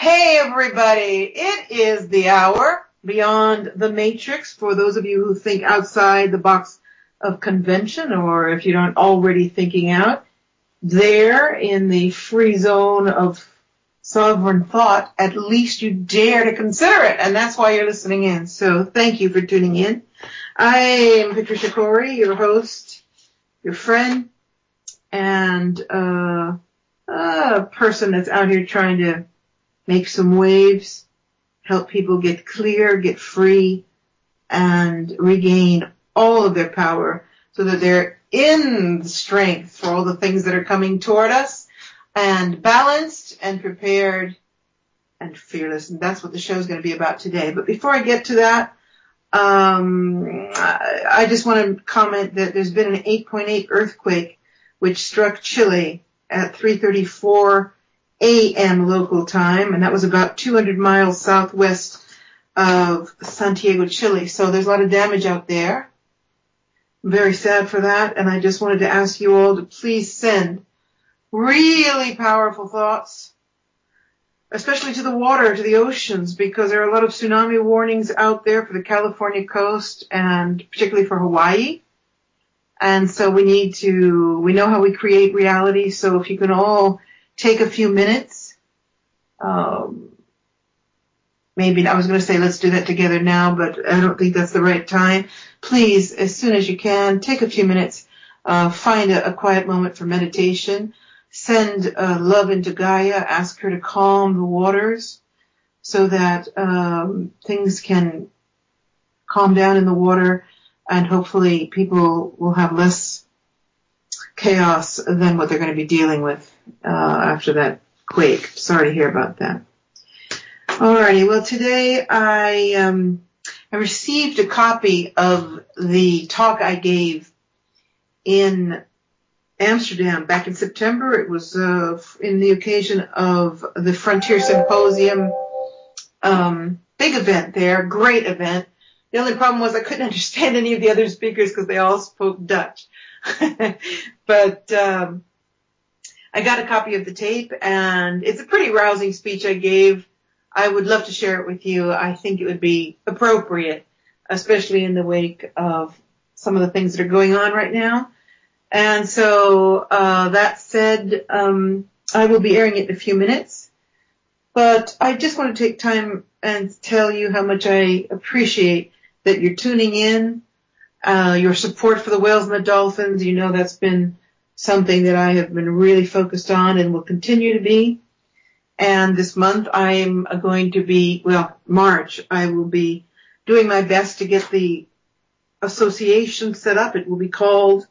Hey everybody, it is the hour beyond the matrix for those of you who think outside the box of convention, or if you aren't already thinking out, there in the free zone of sovereign thought, at least you dare to consider it, and that's why you're listening in. So thank you for tuning in. I am Patricia Corey, your host, your friend, and a person that's out here trying to make some waves, help people get clear, get free, and regain all of their power so that they're in strength for all the things that are coming toward us, and balanced and prepared and fearless. And that's what the show is going to be about today. But before I get to that, I just want to comment that there's been an 8.8 earthquake which struck Chile at 3:34 a.m. local time, and that was about 200 miles southwest of Santiago, Chile. So there's a lot of damage out there. I'm very sad for that, and I just wanted to ask you all to please send really powerful thoughts, especially to the water, to the oceans, because there are a lot of tsunami warnings out there for the California coast and particularly for Hawaii. And so we know how we create reality, so if you can all take a few minutes. Maybe I was going to say let's do that together now, but I don't think that's the right time. Please, as soon as you can, take a few minutes, find a quiet moment for meditation, send love into Gaia, ask her to calm the waters so that things can calm down in the water, and hopefully people will have less chaos than what they're going to be dealing with after that quake. Sorry to hear about that. Alrighty, well today I received a copy of the talk I gave in Amsterdam back in September. It was in the occasion of the Frontier Symposium, big event there, great event. The only problem was I couldn't understand any of the other speakers because they all spoke Dutch. But I got a copy of the tape, and it's a pretty rousing speech I gave. I would love to share it with you. I think it would be appropriate, especially in the wake of some of the things that are going on right now. And so that said, I will be airing it in a few minutes. But I just want to take time and tell you how much I appreciate that you're tuning in, your support for the whales and the dolphins. You know that's been something that I have been really focused on and will continue to be. And this month I'm going to be, March, I will be doing my best to get the association set up. It will be called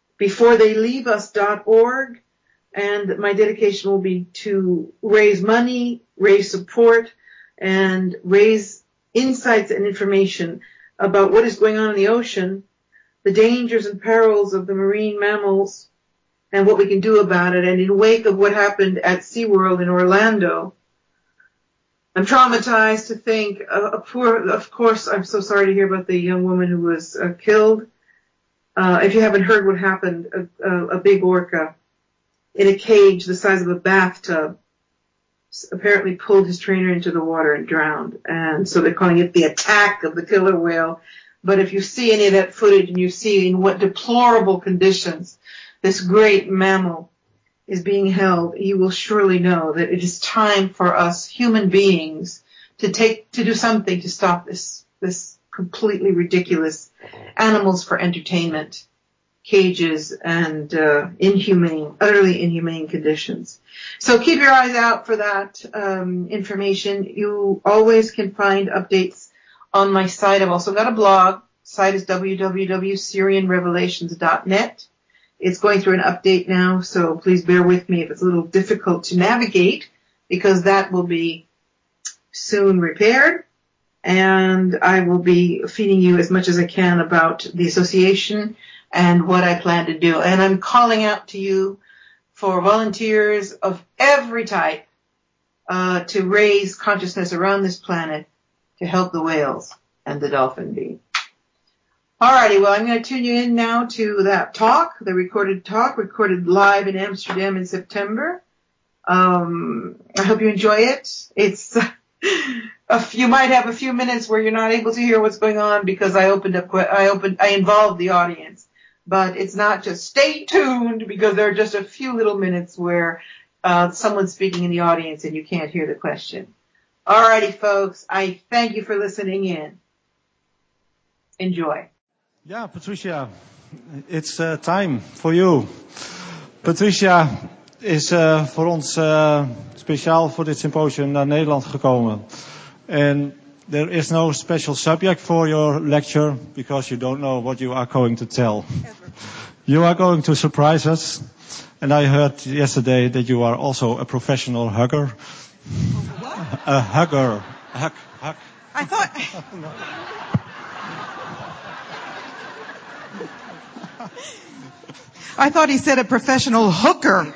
beforetheyleaveus.org. And my dedication will be to raise money, raise support, and raise insights and information about what is going on in the ocean, the dangers and perils of the marine mammals, and what we can do about it. And in wake of what happened at SeaWorld in Orlando, I'm traumatized to think, of course, I'm so sorry to hear about the young woman who was killed. If you haven't heard what happened, a big orca in a cage the size of a bathtub apparently pulled his trainer into the water and drowned. And so they're calling it the attack of the killer whale. But if you see any of that footage and you see in what deplorable conditions this great mammal is being held, you will surely know that it is time for us human beings to do something to stop this completely ridiculous animals for entertainment cages and utterly inhumane conditions. So keep your eyes out for that information. You always can find updates on my site. I've also got a blog. Site is www.syrianrevelations.net. It's going through an update now, so please bear with me if it's a little difficult to navigate, because that will be soon repaired. And I will be feeding you as much as I can about the association and what I plan to do. And I'm calling out to you for volunteers of every type to raise consciousness around this planet to help the whales and the dolphin bee. Alrighty, well, I'm going to tune you in now to that talk, the recorded talk, recorded live in Amsterdam in September. I hope you enjoy it. It's you might have a few minutes where you're not able to hear what's going on because I involved the audience. But it's not just stay tuned because there are just a few little minutes where someone's speaking in the audience and you can't hear the question. Alrighty, folks. I thank you for listening in. Enjoy. Yeah, Patricia, it's time for you. Patricia is voor ons speciaal voor dit symposium naar Nederland gekomen. And there is no special subject for your lecture because you don't know what you are going to tell. You are going to surprise us. And I heard yesterday that you are also a professional hugger. What? A hugger. Hug. I thought... I thought he said a professional hooker.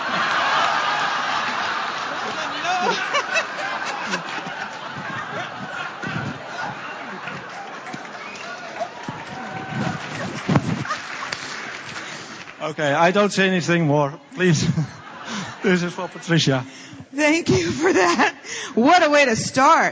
Okay, I don't say anything more. Please. This is for Patricia. Thank you for that. What a way to start.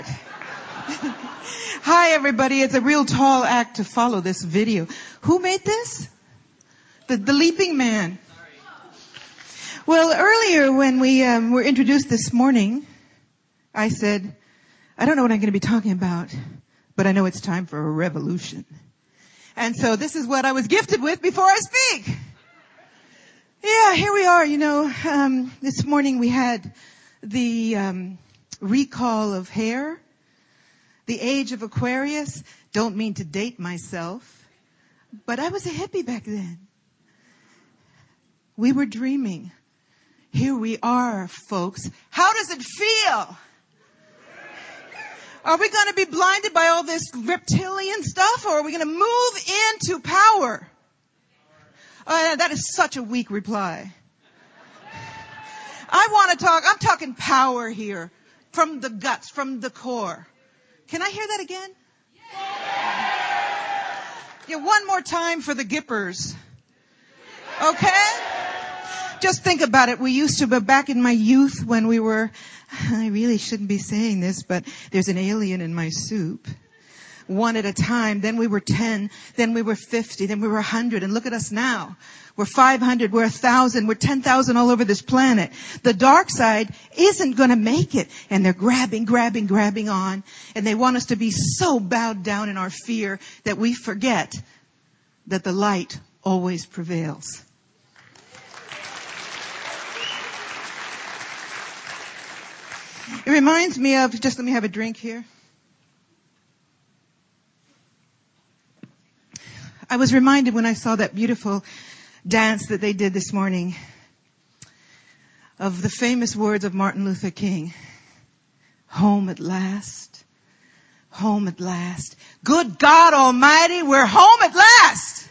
Hi, everybody. It's a real tall act to follow this video. Who made this? The leaping man. Well, earlier when we were introduced this morning, I said, I don't know what I'm going to be talking about, but I know it's time for a revolution. And so this is what I was gifted with before I speak. Yeah, here we are. You know, this morning we had the recall of hair, the age of Aquarius. Don't mean to date myself, but I was a hippie back then. We were dreaming. Here we are, folks. How does it feel? Are we going to be blinded by all this reptilian stuff, or are we going to move into power? That is such a weak reply. I'm talking power here. From the guts, from the core. Can I hear that again? Yeah, one more time for the Gippers. Okay? Just think about it. We used to, but back in my youth when we were, I really shouldn't be saying this, but there's an alien in my soup. One at a time. Then we were 10. Then we were 50. Then we were 100. And look at us now. We're 500. We're 1,000. We're 10,000 all over this planet. The dark side isn't going to make it. And they're grabbing on. And they want us to be so bowed down in our fear that we forget that the light always prevails. It reminds me of, just let me have a drink here. I was reminded when I saw that beautiful dance that they did this morning of the famous words of Martin Luther King. Home at last. Home at last. Good God Almighty, we're home at last.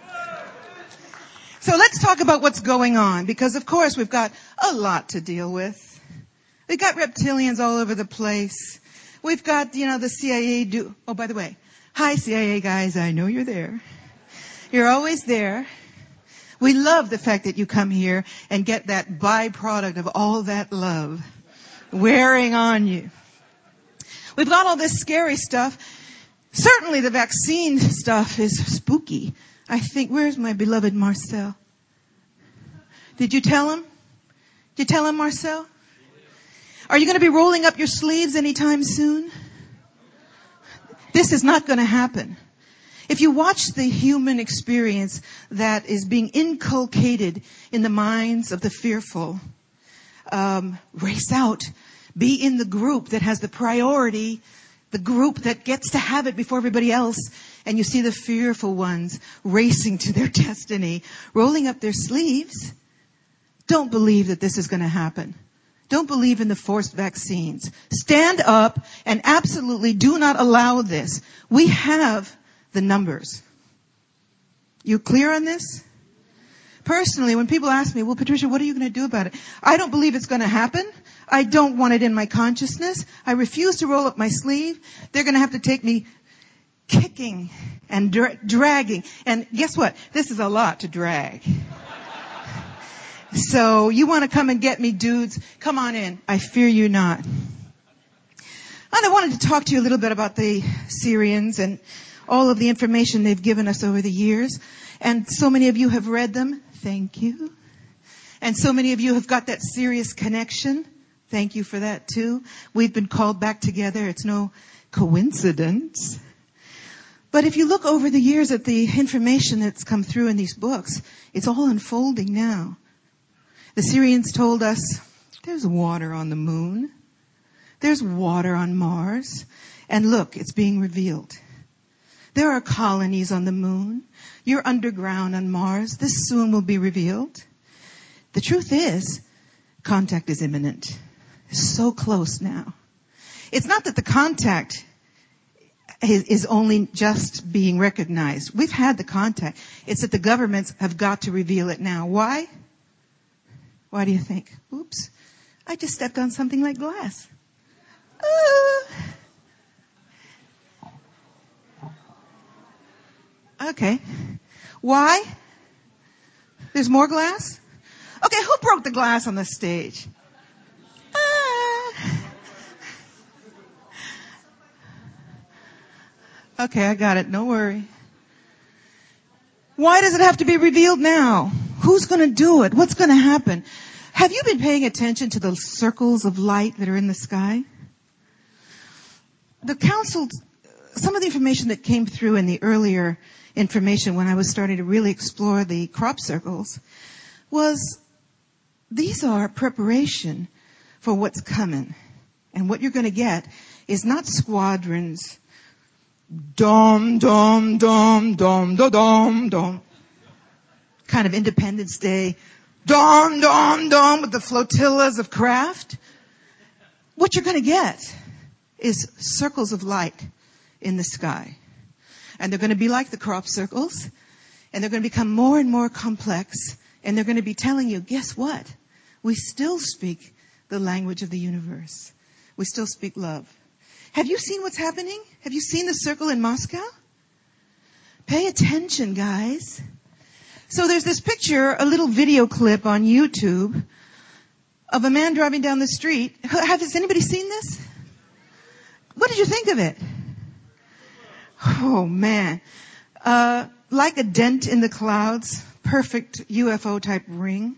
So let's talk about what's going on, because of course we've got a lot to deal with. We've got reptilians all over the place. We've got, the CIA oh, by the way, hi CIA guys, I know you're there. You're always there. We love the fact that you come here and get that byproduct of all that love wearing on you. We've got all this scary stuff. Certainly the vaccine stuff is spooky. I think, where's my beloved Marcel? Did you tell him? Did you tell him, Marcel? Are you going to be rolling up your sleeves anytime soon? This is not going to happen. If you watch the human experience that is being inculcated in the minds of the fearful, race out. Be in the group that has the priority, the group that gets to have it before everybody else. And you see the fearful ones racing to their destiny, rolling up their sleeves. Don't believe that this is going to happen. Don't believe in the forced vaccines. Stand up and absolutely do not allow this. We have the numbers. You clear on this? Personally, when people ask me, well, Patricia, what are you going to do about it? I don't believe it's going to happen. I don't want it in my consciousness. I refuse to roll up my sleeve. They're going to have to take me kicking and dragging. And guess what? This is a lot to drag. So you want to come and get me, dudes? Come on in. I fear you not. And I wanted to talk to you a little bit about the Syrians and all of the information they've given us over the years. And so many of you have read them. Thank you. And so many of you have got that serious connection. Thank you for that too. We've been called back together. It's no coincidence. But if you look over the years at the information that's come through in these books, it's all unfolding now. The Syrians told us there's water on the moon. There's water on Mars. And look, it's being revealed. There are colonies on the moon. You're underground on Mars. This soon will be revealed. The truth is, contact is imminent. So close now. It's not that the contact is only just being recognized. We've had the contact. It's that the governments have got to reveal it now. Why? Why do you think? Oops. I just stepped on something like glass. Okay. Why? There's more glass? Okay, who broke the glass on the stage? Okay, I got it. No worry. Why does it have to be revealed now? Who's going to do it? What's going to happen? Have you been paying attention to the circles of light that are in the sky? The council, some of the information that came through in the earlier information when I was starting to really explore the crop circles was these are preparation for what's coming. And what you're going to get is not squadrons, dom, dom, dom, dom, dom, dom, dom, kind of Independence Day, dom, dom, dom, with the flotillas of craft. What you're going to get is circles of light in the sky. And they're going to be like the crop circles, and they're going to become more and more complex, and they're going to be telling you, guess what? We still speak the language of the universe. We still speak love. Have you seen what's happening? Have you seen the circle in Moscow? Pay attention, guys. So there's this picture, a little video clip on YouTube of a man driving down the street. Has anybody seen this? What did you think of it? Oh, man. Like a dent in the clouds, perfect UFO type ring.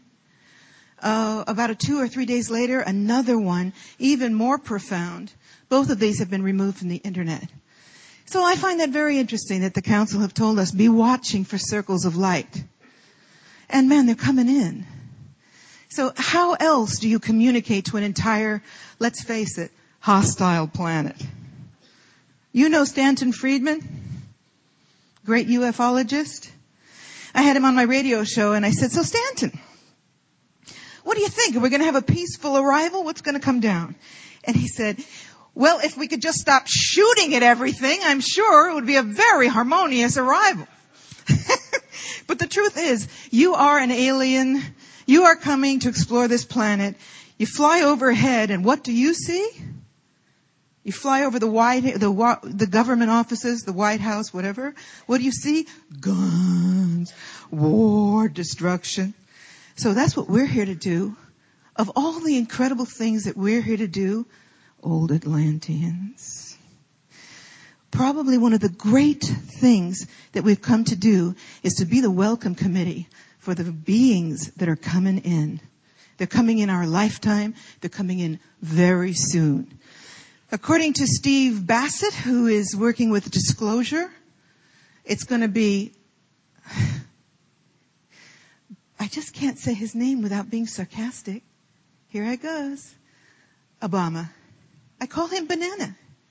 About 2 or 3 days later, another one, even more profound. Both of these have been removed from the internet. So I find that very interesting that the council have told us, be watching for circles of light. And man, they're coming in. So how else do you communicate to an entire, let's face it, hostile planet? You know Stanton Friedman, great ufologist. I had him on my radio show and I said, so Stanton, what do you think? Are we going to have a peaceful arrival? What's going to come down? And he said, well, if we could just stop shooting at everything, I'm sure it would be a very harmonious arrival. But the truth is, you are an alien. You are coming to explore this planet. You fly overhead, and what do you see? You fly over the government offices, the White House, whatever. What do you see? Guns, war, destruction. So that's what we're here to do. Of all the incredible things that we're here to do, old Atlanteans. Probably one of the great things that we've come to do is to be the welcome committee for the beings that are coming in. They're coming in our lifetime. They're coming in very soon. According to Steve Bassett, who is working with Disclosure, it's going to be, I just can't say his name without being sarcastic. Here I goes. Obama. I call him Banana.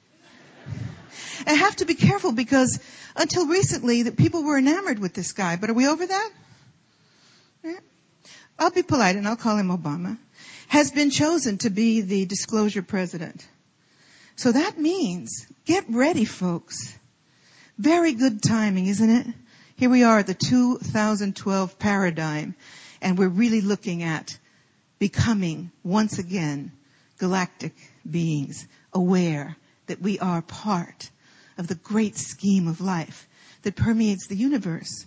I have to be careful because until recently, the people were enamored with this guy. But are we over that? Yeah. I'll be polite and I'll call him Obama. Has been chosen to be the Disclosure president. So that means, get ready, folks. Very good timing, isn't it? Here we are at the 2012 paradigm, and we're really looking at becoming, once again, galactic beings, aware that we are part of the great scheme of life that permeates the universe.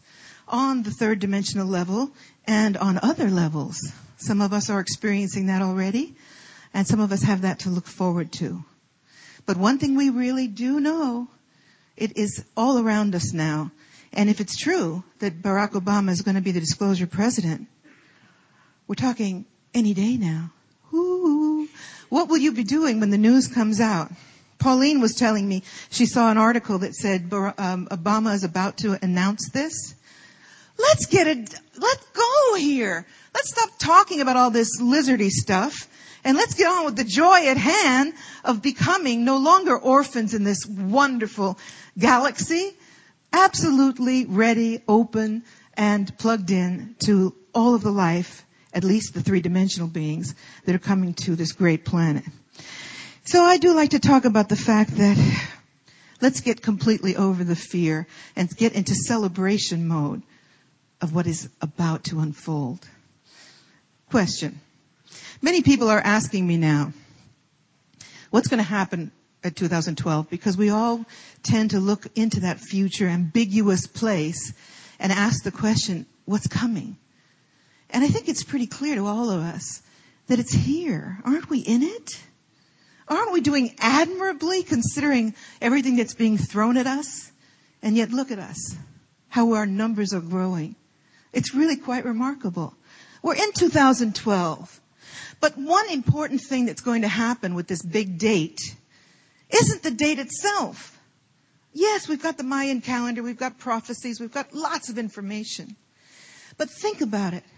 on the third dimensional level and on other levels. Some of us are experiencing that already, and some of us have that to look forward to. But one thing we really do know, it is all around us now. And if it's true that Barack Obama is going to be the disclosure president, we're talking any day now. Ooh. What will you be doing when the news comes out? Pauline was telling me she saw an article that said Obama is about to announce this. Let's go here. Let's stop talking about all this lizardy stuff and let's get on with the joy at hand of becoming no longer orphans in this wonderful galaxy, absolutely ready, open, and plugged in to all of the life, at least the three-dimensional beings that are coming to this great planet. So I do like to talk about the fact that let's get completely over the fear and get into celebration mode of what is about to unfold. Question. Many people are asking me now, what's going to happen at 2012? Because we all tend to look into that future ambiguous place and ask the question, what's coming? And I think it's pretty clear to all of us that it's here. Aren't we in it? Aren't we doing admirably considering everything that's being thrown at us? And yet look at us, how our numbers are growing. It's really quite remarkable. We're in 2012. But one important thing that's going to happen with this big date isn't the date itself. Yes, we've got the Mayan calendar, we've got prophecies, we've got lots of information. But think about it.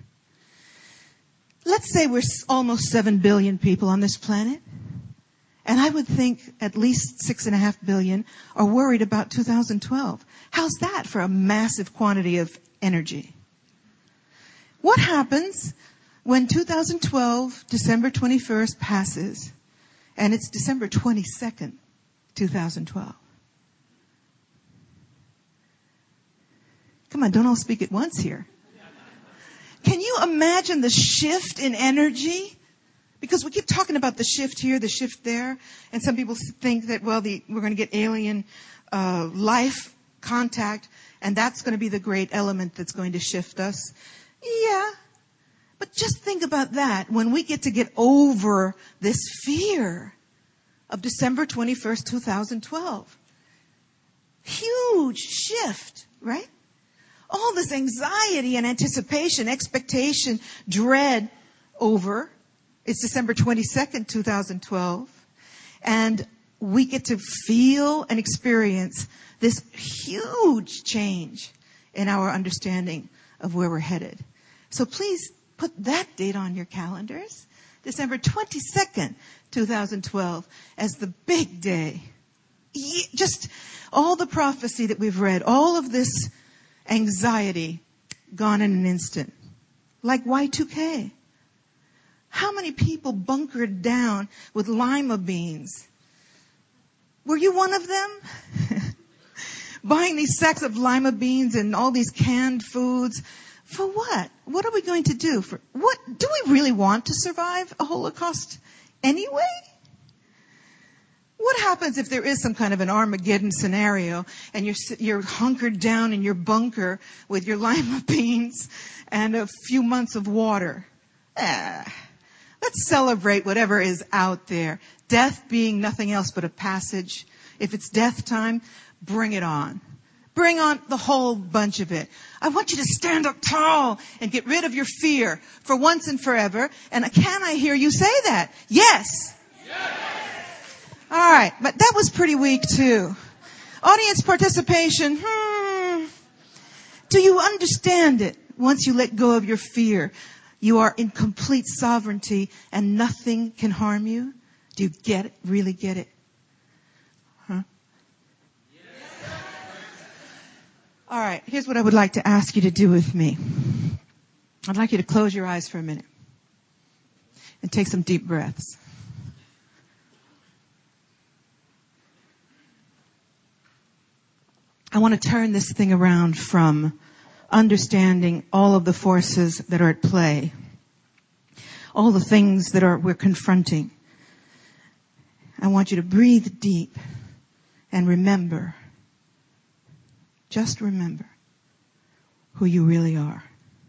Let's say we're almost 7 billion people on this planet. And I would think at least 6.5 billion are worried about 2012. How's that for a massive quantity of energy? What happens when 2012, December 21st passes, and it's December 22nd, 2012? Come on, don't all speak at once here. Can you imagine the shift in energy? Because we keep talking about the shift here, the shift there, and some people think that, well, we're going to get alien life contact, and that's going to be the great element that's going to shift us. Yeah, but just think about that when we get over this fear of December 21st, 2012. Huge shift, right? All this anxiety and anticipation, expectation, dread over. It's December 22nd, 2012. And we get to feel and experience this huge change in our understanding of where we're headed. So please put that date on your calendars. December 22nd, 2012 as the big day. Just all the prophecy that we've read, all of this anxiety gone in an instant. Like Y2K. How many people bunkered down with lima beans? Were you one of them? Buying these sacks of lima beans and all these canned foods. For what? What are we going to do? What? Do we really want to survive a Holocaust anyway? What happens if there is some kind of an Armageddon scenario and you're hunkered down in your bunker with your lima beans and a few months of water? Let's celebrate whatever is out there. Death being nothing else but a passage. If it's death time, bring it on. Bring on the whole bunch of it. I want you to stand up tall and get rid of your fear for once and forever. And can I hear you say that? Yes. Yes. All right, but that was pretty weak too. Audience participation. Do you understand it? Once you let go of your fear, you are in complete sovereignty and nothing can harm you. Do you get it? Really get it? Huh? Yes. All right, here's what I would like to ask you to do with me. I'd like you to close your eyes for a minute and take some deep breaths. I want to turn this thing around from understanding all of the forces that are at play, all the things that we're confronting. I want you to breathe deep and remember, just remember, who you really are.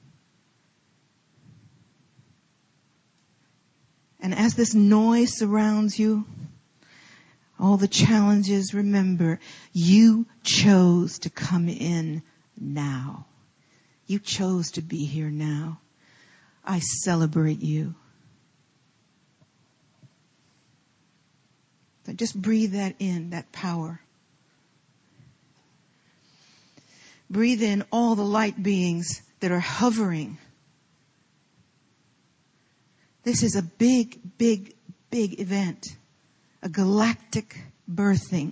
And as this noise surrounds you, all the challenges, remember, you chose to come in now. You chose to be here now. I celebrate you. So just breathe that in, that power. Breathe in all the light beings that are hovering. This is a big, big, big event. A galactic birthing.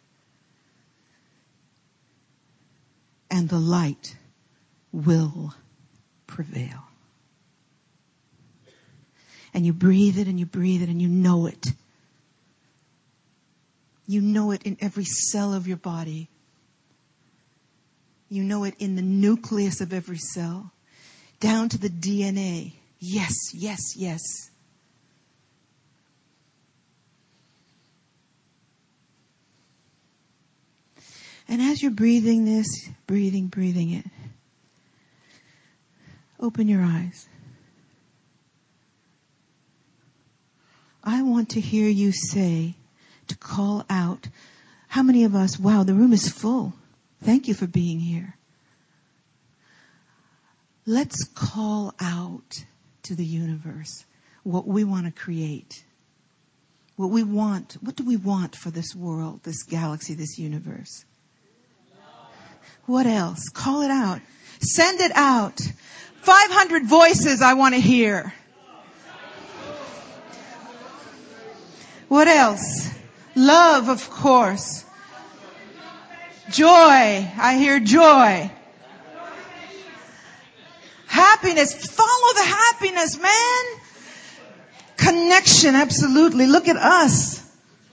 And the light will prevail. And you breathe it and you breathe it and you know it. You know it in every cell of your body. You know it in the nucleus of every cell. Down to the DNA. Yes, yes, yes. And as you're breathing this, breathing it, open your eyes. I want to hear you say, to call out. How many of us, wow, the room is full. Thank you for being here. Let's call out to the universe what we want to create. What we want. What do we want for this world, this galaxy, this universe? What else? Call it out. Send it out. 500 voices I want to hear. What else? Love, of course. Joy. I hear joy. Happiness. Follow the happiness, man. Connection, absolutely. Look at us.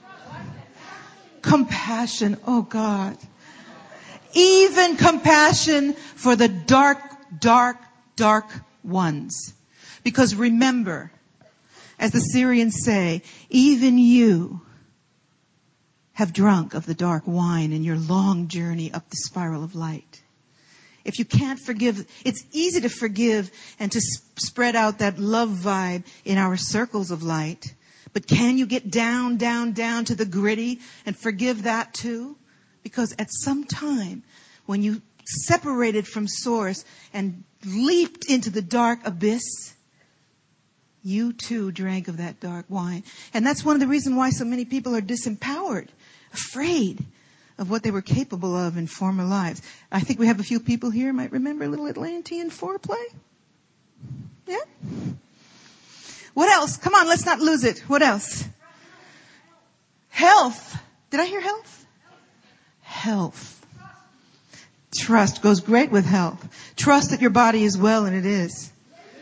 Compassion. Oh, God. Even compassion for the dark, dark, dark ones. Because remember, as the Syrians say, even you have drunk of the dark wine in your long journey up the spiral of light. If you can't forgive, it's easy to forgive and to spread out that love vibe in our circles of light. But can you get down, down, down to the gritty and forgive that too? Because at some time, when you separated from Source and leaped into the dark abyss, you too drank of that dark wine. And that's one of the reasons why so many people are disempowered, afraid of what they were capable of in former lives. I think we have a few people here might remember a little Atlantean foreplay. Yeah? What else? Come on, let's not lose it. What else? Health. Did I hear health? Health. Trust goes great with health. Trust that your body is well, and it is.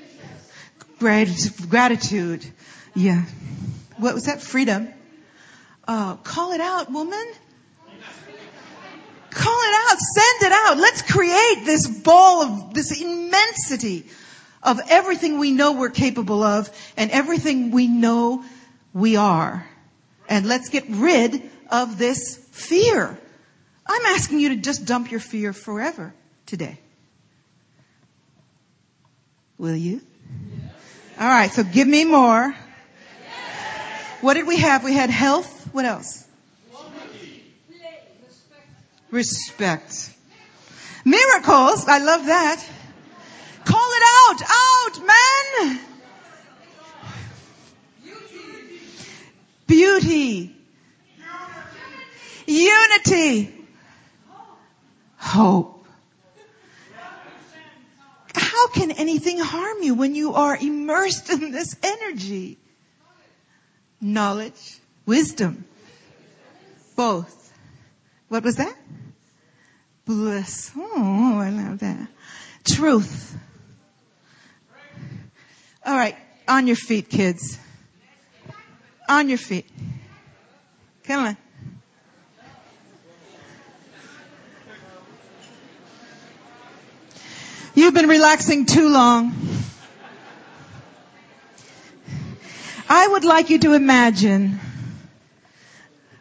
Gratitude. Yeah. What was that? Freedom. Call it out, woman. Call it out. Send it out. Let's create this ball of this immensity of everything we know we're capable of and everything we know we are. And let's get rid of this fear. I'm asking you to just dump your fear forever today. Will you? All right, so give me more. What did we have? We had health. What else? Respect. Miracles. I love that. Call it out. Out, man. Beauty. Unity. Hope. How can anything harm you when you are immersed in this energy? Knowledge. Wisdom. Both. What was that? Bliss. Oh, I love that. Truth. All right. On your feet, kids. On your feet. Come on. You've been relaxing too long. I would like you to imagine,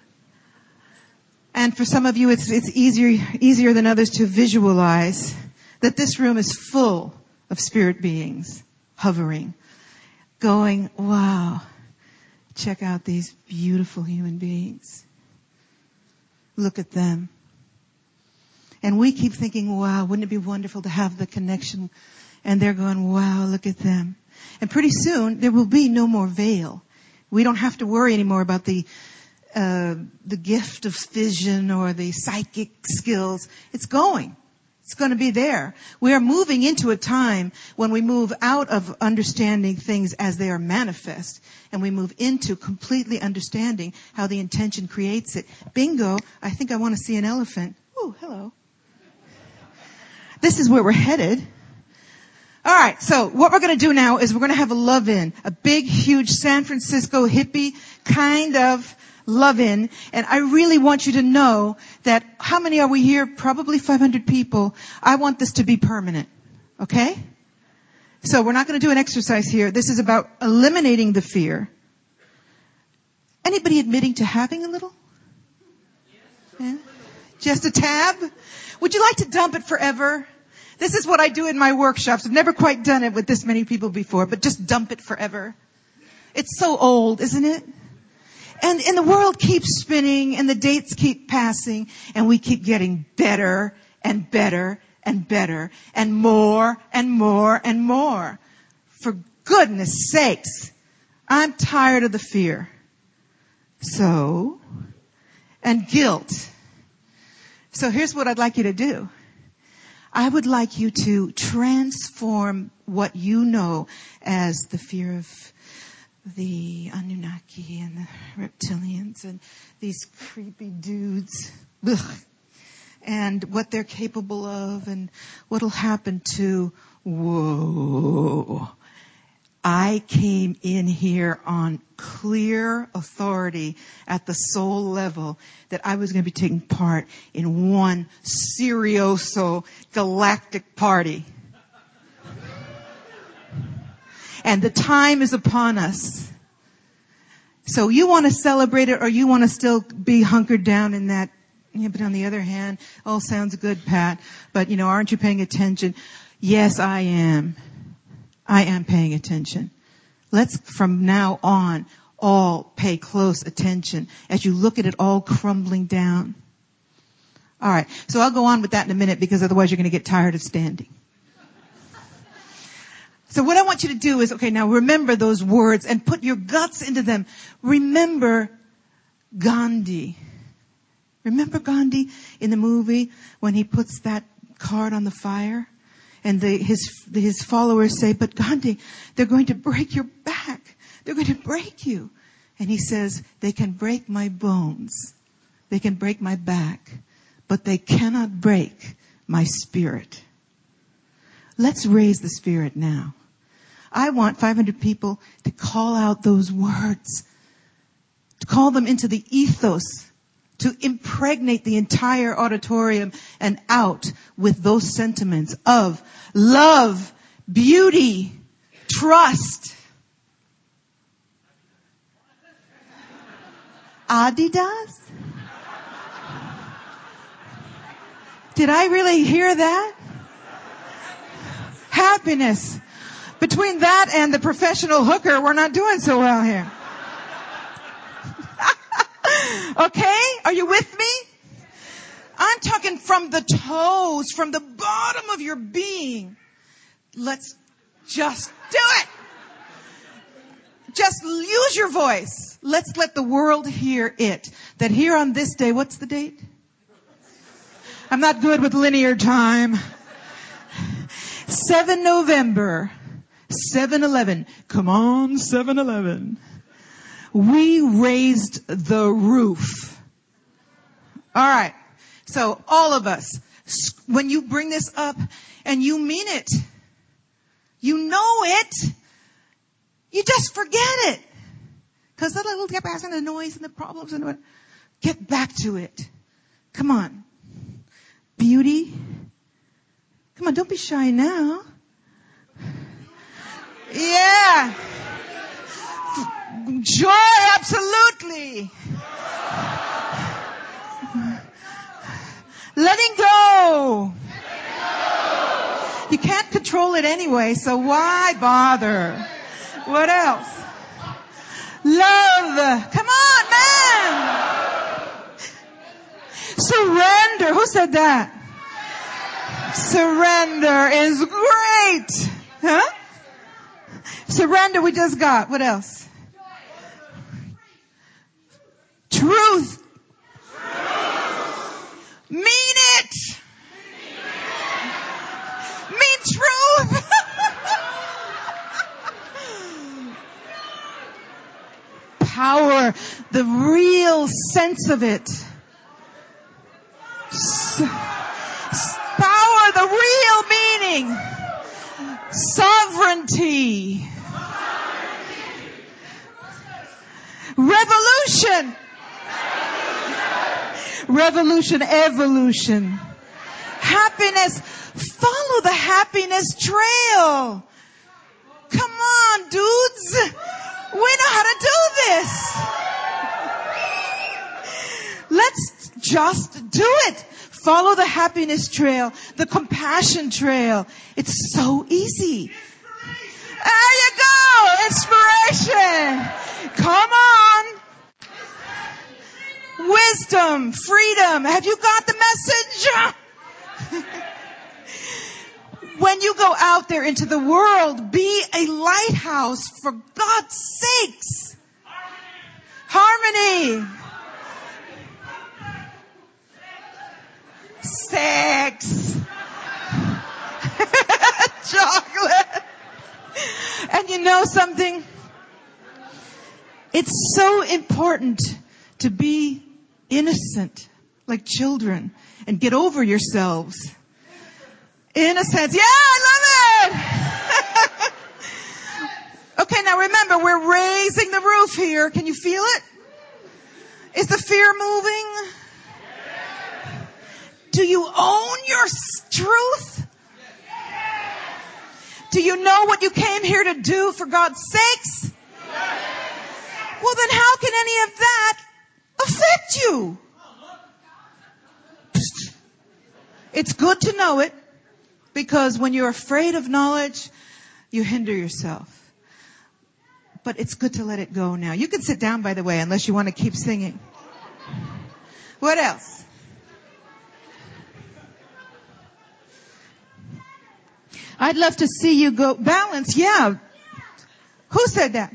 and for some of you it's easier than others to visualize, that this room is full of spirit beings hovering, going, wow, check out these beautiful human beings. Look at them. And we keep thinking, wow, wouldn't it be wonderful to have the connection? And they're going, wow, look at them. And pretty soon there will be no more veil. We don't have to worry anymore about the gift of vision or the psychic skills. It's going. It's going to be there. We are moving into a time when we move out of understanding things as they are manifest, and we move into completely understanding how the intention creates it. Bingo. I think I want to see an elephant. Oh, hello. This is where we're headed. All right, so what we're going to do now is we're going to have a love-in, a big, huge San Francisco hippie kind of love-in. And I really want you to know that, how many are we here? Probably 500 people. I want this to be permanent, okay? So we're not going to do an exercise here. This is about eliminating the fear. Anybody admitting to having a little? Yeah? Just a tab? Would you like to dump it forever? This is what I do in my workshops. I've never quite done it with this many people before, but just dump it forever. It's so old, isn't it? And the world keeps spinning and the dates keep passing and we keep getting better and better and better and more and more and more. For goodness sakes, I'm tired of the fear. So, and guilt. So here's what I'd like you to do. I would like you to transform what you know as the fear of the Anunnaki and the reptilians and these creepy dudes. Ugh. And what they're capable of and what'll happen to, whoa. I came in here on clear authority at the soul level that I was going to be taking part in one serioso galactic party. And the time is upon us. So you want to celebrate it or you want to still be hunkered down in that, yeah, but on the other hand, oh, sounds good, Pat, but aren't you paying attention? Yes, I am. I am paying attention. Let's from now on all pay close attention as you look at it all crumbling down. All right. So I'll go on with that in a minute because otherwise you're going to get tired of standing. So what I want you to do is, okay, now remember those words and put your guts into them. Remember Gandhi. Remember Gandhi in the movie when he puts that card on the fire? And his followers say, but Gandhi, they're going to break your back. They're going to break you. And he says, they can break my bones. They can break my back. But they cannot break my spirit. Let's raise the spirit now. I want 500 people to call out those words. To call them into the ethos. To impregnate the entire auditorium and out with those sentiments of love, beauty, trust. Adidas? Did I really hear that? Happiness. Between that and the professional hooker, we're not doing so well here. Okay? Are you with me? I'm talking from the toes, from the bottom of your being. Let's just do it. Just use your voice. Let's let the world hear it. That here on this day, what's the date? I'm not good with linear time. 7 November, 7/11. Come on, 7/11. We raised the roof. All right. So all of us, when you bring this up and you mean it, you know it, you just forget it. Because the little gas and the noise and the problems and what, get back to it. Come on. Beauty. Come on, don't be shy now. Yeah. Joy, absolutely. Letting go. You can't control it anyway, so why bother? What else? Love. Come on, man. Surrender. Who said that? Surrender is great. Huh? Surrender we just got. What else? Truth. Mean it. Mean truth. Power. The real sense of it. Power. The real meaning. Sovereignty. Revolution. Revolution, evolution. Happiness. Follow the happiness trail. Come on, dudes. We know how to do this. Let's just do it. Follow the happiness trail, the compassion trail. It's so easy. There you go. Inspiration. Come on. Wisdom, freedom. Have you got the message? When you go out there into the world, be a lighthouse for God's sakes. Harmony. Sex. Chocolate. And you know something? It's so important to be innocent, like children, and get over yourselves. Innocence. Yeah, I love it. Okay, now remember, we're raising the roof here. Can you feel it? Is the fear moving? Do you own your truth? Do you know what you came here to do for God's sakes? Well, then how can any of that affect you? It's good to know it, because when you're afraid of knowledge, you hinder yourself. But it's good to let it go now. You can sit down, by the way, unless you want to keep singing. What else? I'd love to see you go balance. Yeah. Who said that?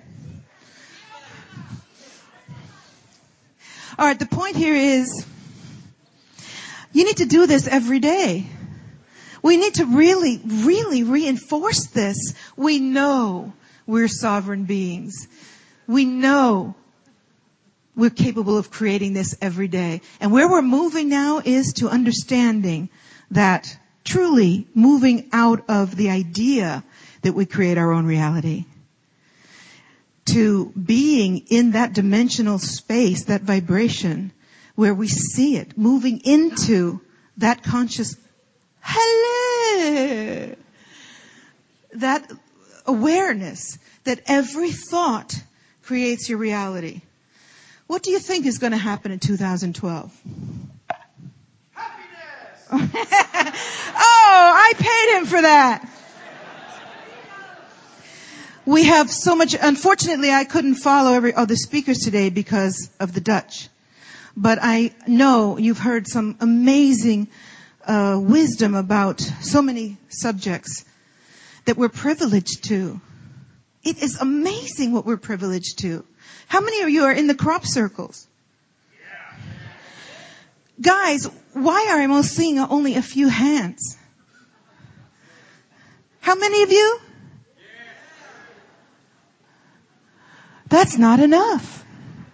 All right, the point here is you need to do this every day. We need to really, really reinforce this. We know we're sovereign beings. We know we're capable of creating this every day. And where we're moving now is to understanding that truly moving out of the idea that we create our own reality to being in that dimensional space, that vibration where we see it, moving into that conscious, hello, that awareness that every thought creates your reality. What do you think is going to happen in 2012? Oh, I paid him for that. We have so much. Unfortunately, I couldn't follow all the speakers today because of the Dutch. But I know you've heard some amazing wisdom about so many subjects that we're privileged to. It is amazing what we're privileged to. How many of you are in the crop circles? Guys, why am I seeing only a few hands? How many of you? That's not enough.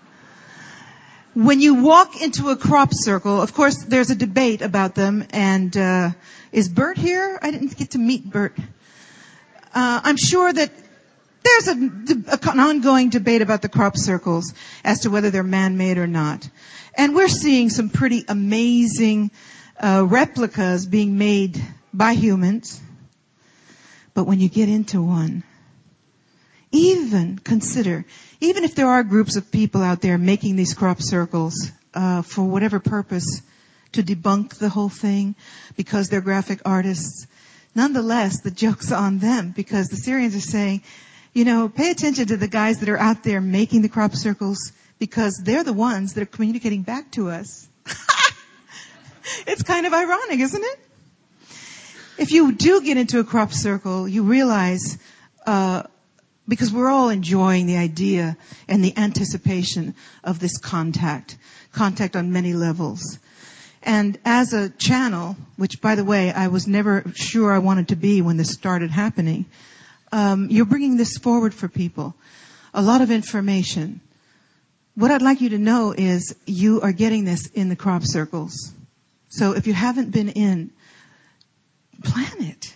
When you walk into a crop circle, of course, there's a debate about them. And is Bert here? I didn't get to meet Bert. I'm sure that there's an ongoing debate about the crop circles as to whether they're man-made or not. And we're seeing some pretty amazing replicas being made by humans. But when you get into one, even if there are groups of people out there making these crop circles for whatever purpose, to debunk the whole thing, because they're graphic artists, Nonetheless, the joke's on them because the Syrians are saying, pay attention to the guys that are out there making the crop circles because they're the ones that are communicating back to us. It's kind of ironic, isn't it? If you do get into a crop circle, you realize, because we're all enjoying the idea and the anticipation of this contact on many levels. And as a channel, which by the way, I was never sure I wanted to be when this started happening, you're bringing this forward for people. A lot of information. What I'd like you to know is you are getting this in the crop circles. So if you haven't been in, plan it.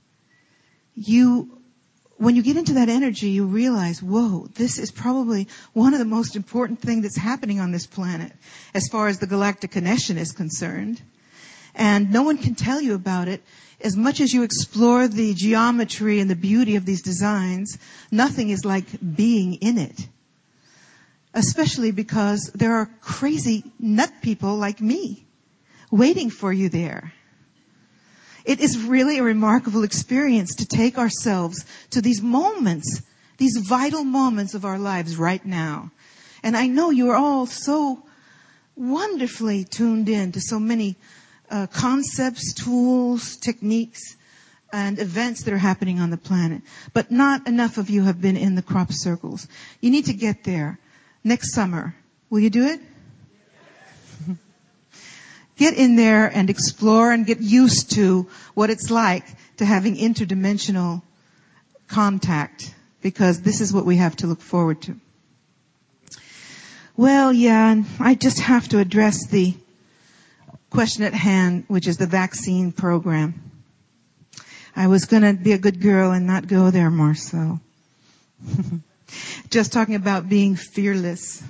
When you get into that energy, you realize, whoa, this is probably one of the most important things that's happening on this planet as far as the galactic connection is concerned. And no one can tell you about it. As much as you explore the geometry and the beauty of these designs, nothing is like being in it. Especially because there are crazy nut people like me waiting for you there. It is really a remarkable experience to take ourselves to these moments, these vital moments of our lives right now. And I know you are all so wonderfully tuned in to so many concepts, tools, techniques, and events that are happening on the planet. But not enough of you have been in the crop circles. You need to get there next summer. Will you do it? Get in there and explore and get used to what it's like to having interdimensional contact, because this is what we have to look forward to. Well, yeah, I just have to address the question at hand, which is the vaccine program. I was going to be a good girl and not go there, Marcel. Just talking about being fearless.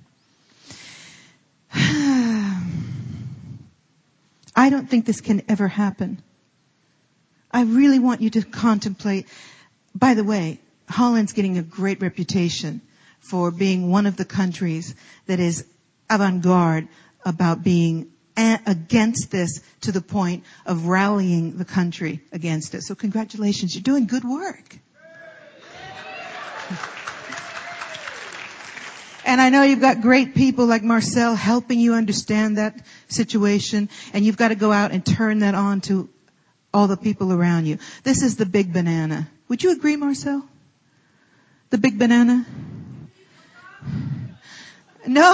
I don't think this can ever happen. I really want you to contemplate. By the way, Holland's getting a great reputation for being one of the countries that is avant-garde about being against this to the point of rallying the country against it. So congratulations, you're doing good work. And I know you've got great people like Marcel helping you understand that situation, and you've got to go out and turn that on to all the people around you. This is the big banana. Would you agree, Marcel? The big banana? No.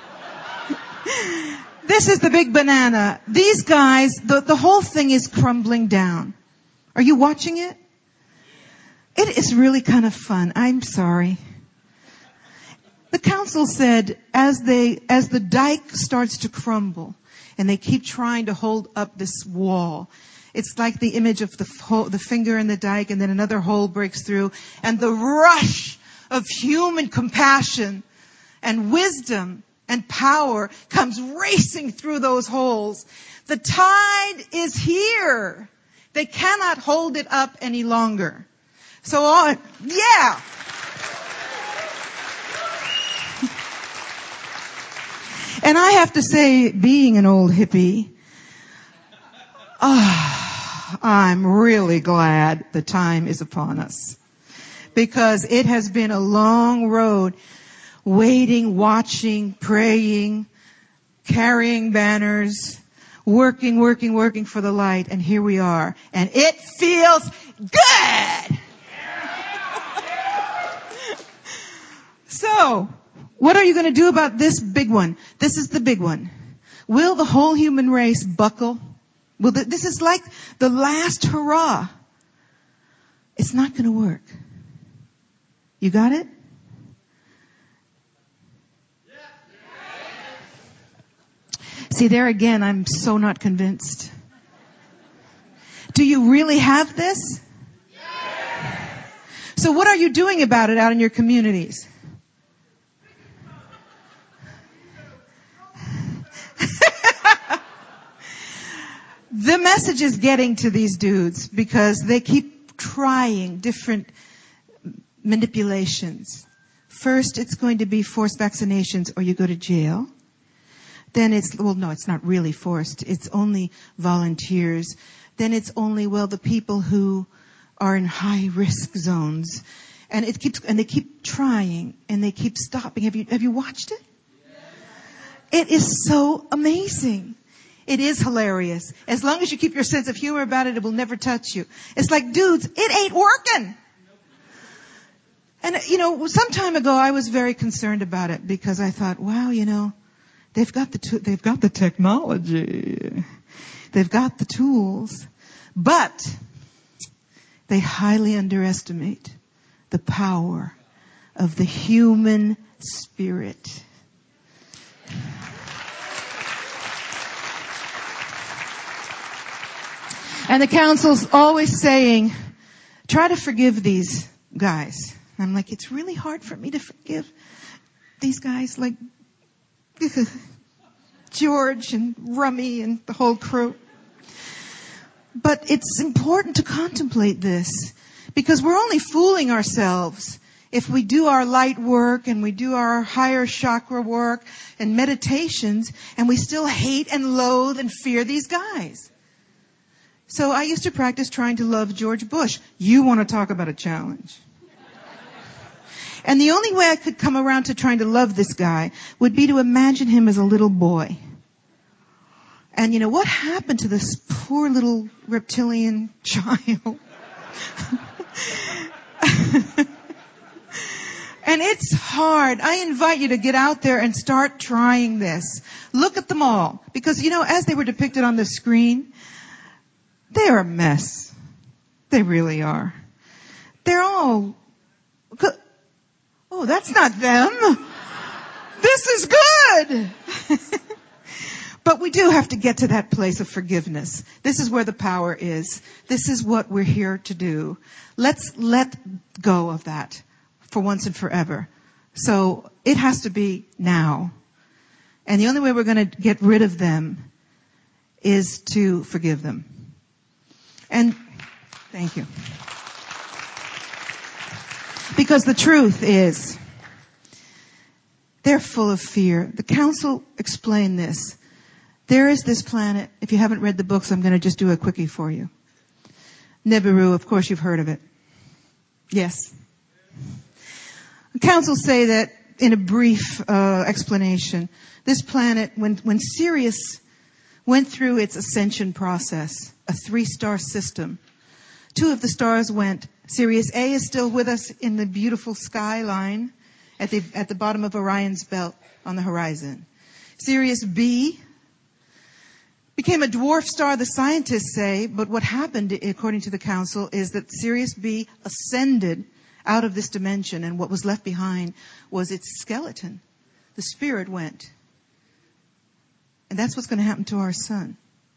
This is the big banana. These guys, the whole thing is crumbling down. Are you watching it? It is really kind of fun. I'm sorry. The council said as the dike starts to crumble and they keep trying to hold up this wall, it's like the image of the finger in the dike, and then another hole breaks through, and the rush of human compassion and wisdom and power comes racing through those holes. The tide is here. They cannot hold it up any longer. So, yeah. And I have to say, being an old hippie, I'm really glad the time is upon us. Because it has been a long road, waiting, watching, praying, carrying banners, working for the light, and here we are. And it feels good! So, what are you going to do about this big one? This is the big one. Will the whole human race buckle? This is like the last hurrah. It's not going to work. You got it? See, there again, I'm so not convinced. Do you really have this? So what are you doing about it out in your communities? The message is getting to these dudes because they keep trying different manipulations. First, it's going to be forced vaccinations or you go to jail. then it's, well, no, it's not really forced. It's only volunteers. Then it's only, well, the people who are in high risk zones. And they keep trying and they keep stopping. Have you watched it? It is so amazing. It is hilarious. As long as you keep your sense of humor about it, it will never touch you. It's like, dudes, it ain't working. And, some time ago, I was very concerned about it because I thought, wow, they've got the technology. They've got the tools. But they highly underestimate the power of the human spirit. And the council's always saying, try to forgive these guys. And I'm like, it's really hard for me to forgive these guys like George and Rummy and the whole crew. But it's important to contemplate this because we're only fooling ourselves if we do our light work and we do our higher chakra work and meditations and we still hate and loathe and fear these guys. So I used to practice trying to love George Bush. You want to talk about a challenge. And the only way I could come around to trying to love this guy would be to imagine him as a little boy. And what happened to this poor little reptilian child? And it's hard. I invite you to get out there and start trying this. Look at them all. Because, as they were depicted on the screen, they're a mess. They really are. They're all... Oh, that's not them. This is good. But we do have to get to that place of forgiveness. This is where the power is. This is what we're here to do. Let's let go of that for once and forever. So it has to be now. And the only way we're going to get rid of them is to forgive them. And thank you. Because the truth is, they're full of fear. The council explained this. There is this planet. If you haven't read the books, I'm going to just do a quickie for you. Nibiru, of course you've heard of it. Yes. The council say that in a brief explanation, this planet, when Sirius went through its ascension process, a 3-star system, 2 of the stars went. Sirius A is still with us in the beautiful skyline at the bottom of Orion's belt on the horizon. Sirius B became a dwarf star, the scientists say, but what happened, according to the council, is that Sirius B ascended out of this dimension, and what was left behind was its skeleton. The spirit went. And that's what's going to happen to our sun.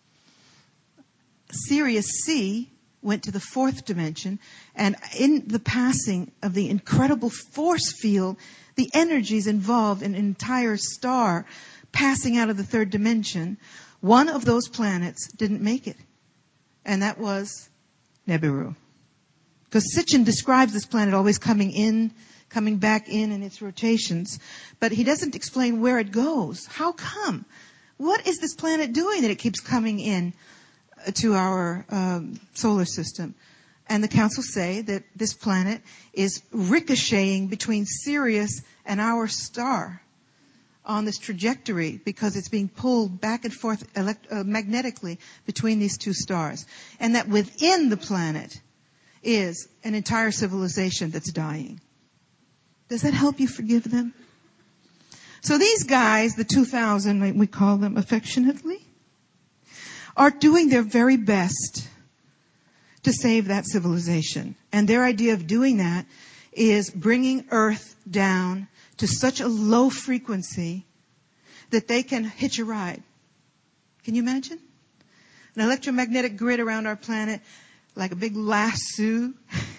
Sirius C went to the 4th dimension, and in the passing of the incredible force field, the energies involved in an entire star passing out of the 3rd dimension, one of those planets didn't make it. And that was Nibiru. Because Sitchin describes this planet always coming back in its rotations, but he doesn't explain where it goes. How come? What is this planet doing that it keeps coming in to our solar system? And the council say that this planet is ricocheting between Sirius and our star on this trajectory because it's being pulled back and forth magnetically between these 2 stars. And that within the planet is an entire civilization that's dying. Does that help you forgive them? So these guys, the 2,000, we call them affectionately, are doing their very best to save that civilization. And their idea of doing that is bringing Earth down to such a low frequency that they can hitch a ride. Can you imagine? An electromagnetic grid around our planet, like a big lasso.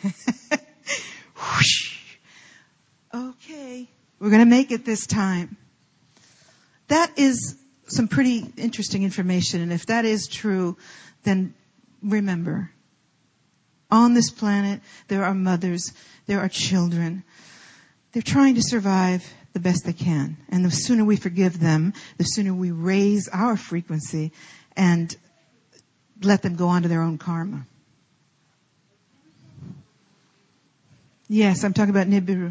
Whoosh. Okay, we're going to make it this time. That is some pretty interesting information. And if that is true, then remember, on this planet, there are mothers, there are children, They're trying to survive the best they can. And the sooner we forgive them, the sooner we raise our frequency and let them go on to their own karma. Yes, I'm talking about Nibiru.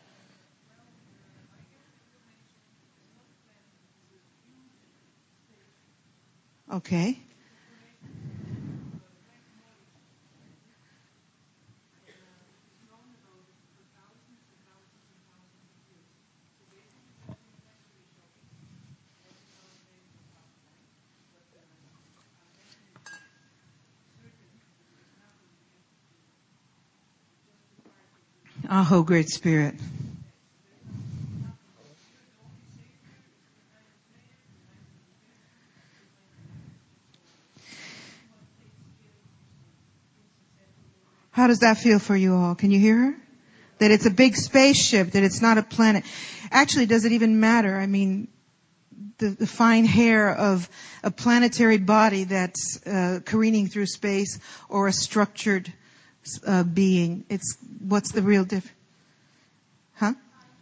Okay. Aho, Great Spirit. How does that feel for you all? Can you hear her? That it's a big spaceship, that it's not a planet. Actually, does it even matter? I mean, the fine hair of a planetary body that's careening through space or a structured being. What's the real difference? Huh?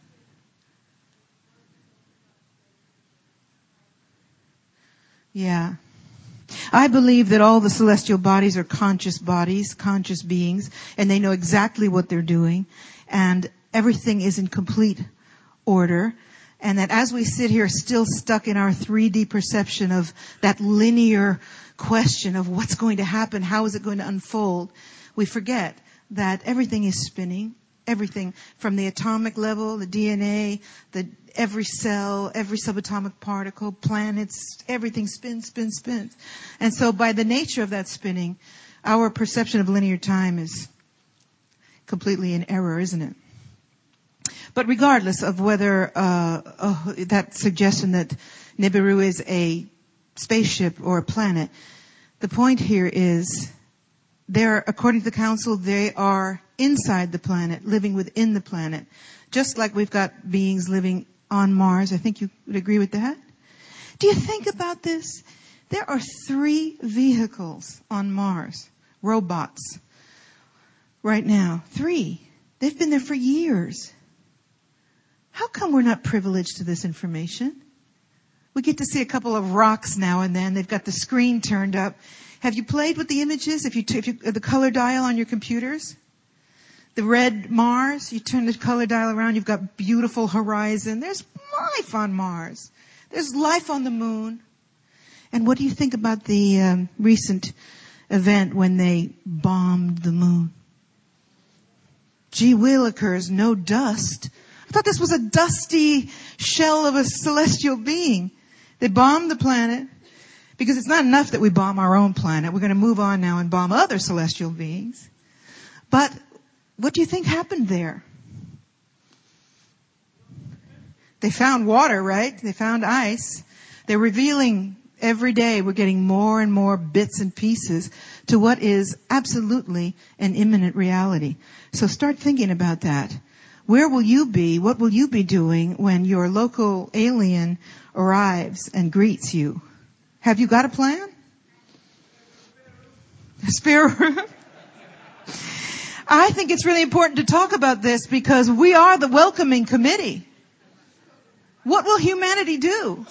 Yeah. I believe that all the celestial bodies are conscious bodies, conscious beings, and they know exactly what they're doing, and everything is in complete order, and that as we sit here still stuck in our 3D perception of that linear question of what's going to happen, how is it going to unfold, we forget that everything is spinning. Everything from the atomic level, the DNA, every cell, every subatomic particle, planets, everything spins. And so by the nature of that spinning, our perception of linear time is completely in error, isn't it? But regardless of whether that suggestion that Nibiru is a spaceship or a planet, the point here is according to the council, they are inside the planet, living within the planet. Just like we've got beings living on Mars. I think you would agree with that. Do you think about this? There are 3 vehicles on Mars, robots, right now. 3. They've been there for years. How come we're not privileged to this information? We get to see a couple of rocks now and then. They've got the screen turned up. Have you played with the images? If you the color dial on your computers? The red Mars, you turn the color dial around, you've got beautiful horizon. There's life on Mars. There's life on the moon. And what do you think about the recent event when they bombed the moon? Gee willikers, no dust. I thought this was a dusty shell of a celestial being. They bombed the planet because it's not enough that we bomb our own planet. We're going to move on now and bomb other celestial beings. But what do you think happened there? They found water, right? They found ice. They're revealing every day we're getting more and more bits and pieces to what is absolutely an imminent reality. So start thinking about that. Where will you be? What will you be doing when your local alien arrives and greets you? Have you got a plan? A spare room? I think it's really important to talk about this because we are the welcoming committee. What will humanity do?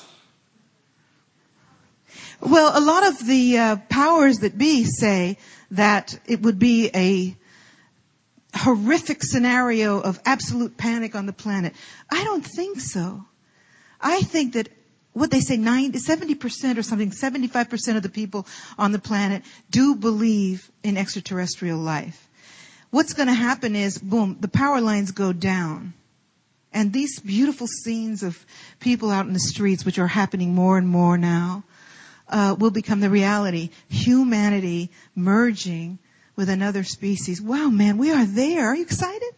Well, a lot of the powers that be say that it would be a horrific scenario of absolute panic on the planet. I don't think so. I think that what they say, 70% or something, 75% of the people on the planet do believe in extraterrestrial life. What's going to happen is, boom, the power lines go down. And these beautiful scenes of people out in the streets, which are happening more and more now, will become the reality. Humanity merging with another species. Wow, man, we are there. Are you excited?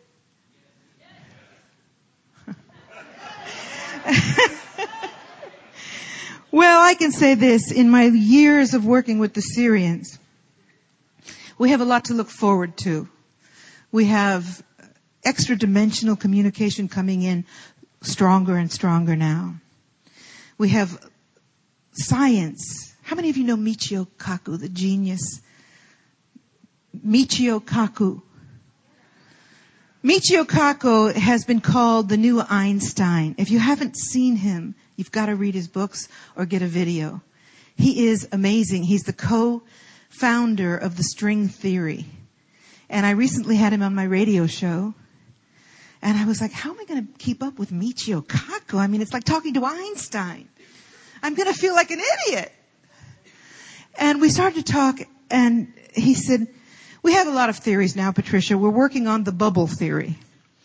Well, I can say this. In my years of working with the Syrians, we have a lot to look forward to. We have extra-dimensional communication coming in stronger and stronger now. We have science. How many of you know Michio Kaku, the genius? Michio Kaku. Michio Kaku has been called the new Einstein. If you haven't seen him, you've got to read his books or get a video. He is amazing. He's the co-founder of the string theory. And I recently had him on my radio show. And I was like, how am I going to keep up with Michio Kaku? I mean, it's like talking to Einstein. I'm going to feel like an idiot. And we started to talk, and he said, we have a lot of theories now, Patricia. We're working on the bubble theory.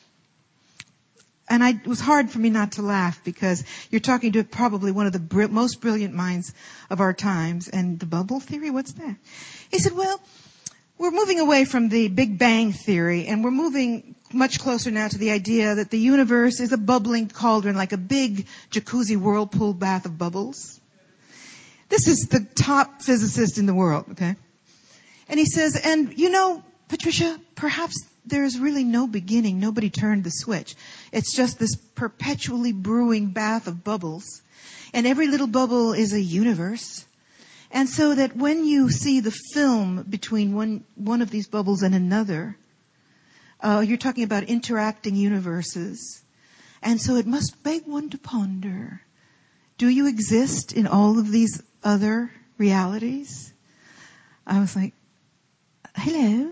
And it was hard for me not to laugh because you're talking to probably one of the most brilliant minds of our times. And the bubble theory, what's that? He said, well, we're moving away from the Big Bang theory, and we're moving much closer now to the idea that the universe is a bubbling cauldron, like a big jacuzzi whirlpool bath of bubbles. This is the top physicist in the world, okay? And he says, and you know, Patricia, perhaps there's really no beginning. Nobody turned the switch. It's just this perpetually brewing bath of bubbles. And every little bubble is a universe. And so that when you see the film between one of these bubbles and another, you're talking about interacting universes. And so it must beg one to ponder. Do you exist in all of these other realities? I was like, hello?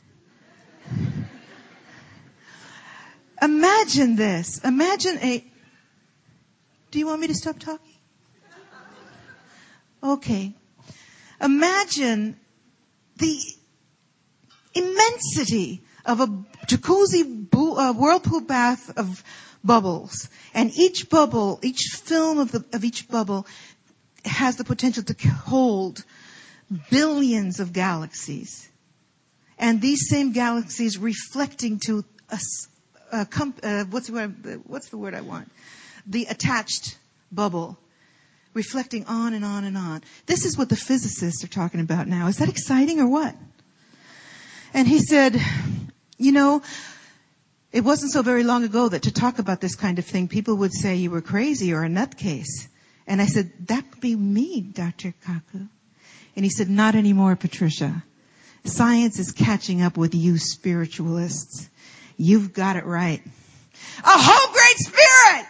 Imagine this. Do you want me to stop talking? Okay. Imagine the immensity of a jacuzzi whirlpool bath of bubbles. And each bubble, each film of each bubble has the potential to hold billions of galaxies. And these same galaxies reflecting to what's the word I want? The attached bubble. Reflecting on and on and on. This is what the physicists are talking about now. Is that exciting or what? And he said, you know, it wasn't so very long ago that to talk about this kind of thing, people would say you were crazy or a nutcase. And I said, that would be me, Dr. Kaku. And he said, not anymore, Patricia. Science is catching up with you spiritualists. You've got it right. A whole great spirit!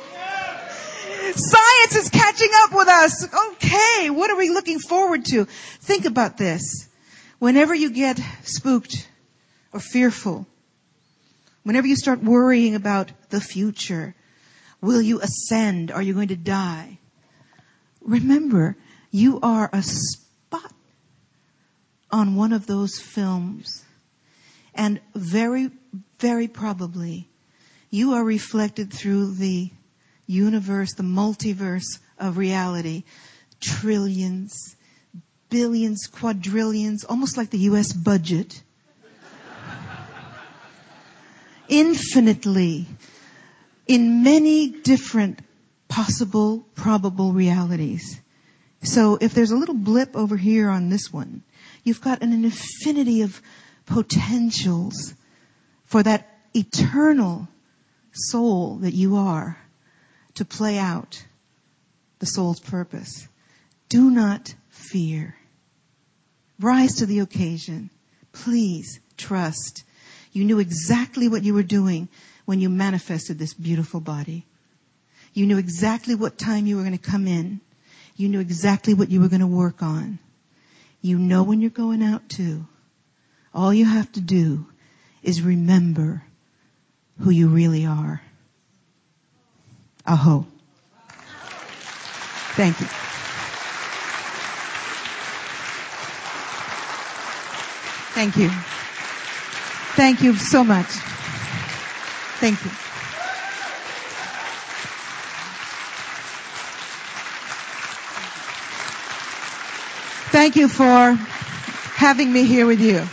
Science is catching up with us. Okay, what are we looking forward to? Think about this. Whenever you get spooked or fearful, whenever you start worrying about the future, will you ascend? Are you going to die? Remember, you are a spot on one of those films. And very, very probably, you are reflected through the universe, the multiverse of reality. Trillions, billions, quadrillions, almost like the U.S. budget. Infinitely, in many different possible, probable realities. So if there's a little blip over here on this one, you've got an infinity of potentials for that eternal soul that you are to play out the soul's purpose. Do not fear. Rise to the occasion. Please trust. You knew exactly what you were doing when you manifested this beautiful body. You knew exactly what time you were going to come in. You knew exactly what you were going to work on. You know when you're going out too. All you have to do is remember who you really are. Aho. Thank you. Thank you. Thank you so much. Thank you. Thank you for having me here with you.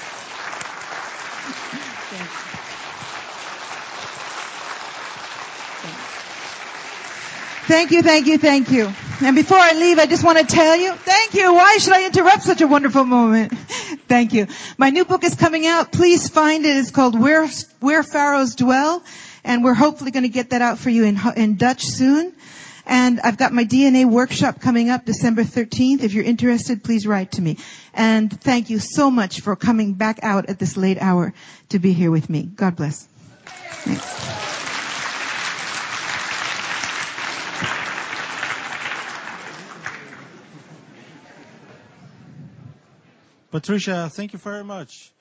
Thank you, thank you, thank you. And before I leave, I just want to tell you, thank you. Why should I interrupt such a wonderful moment? Thank you. My new book is coming out. Please find it. It's called Where Pharaohs Dwell. And we're hopefully going to get that out for you in Dutch soon. And I've got my DNA workshop coming up December 13th. If you're interested, please write to me. And thank you so much for coming back out at this late hour to be here with me. God bless. Thanks. Patricia, thank you very much.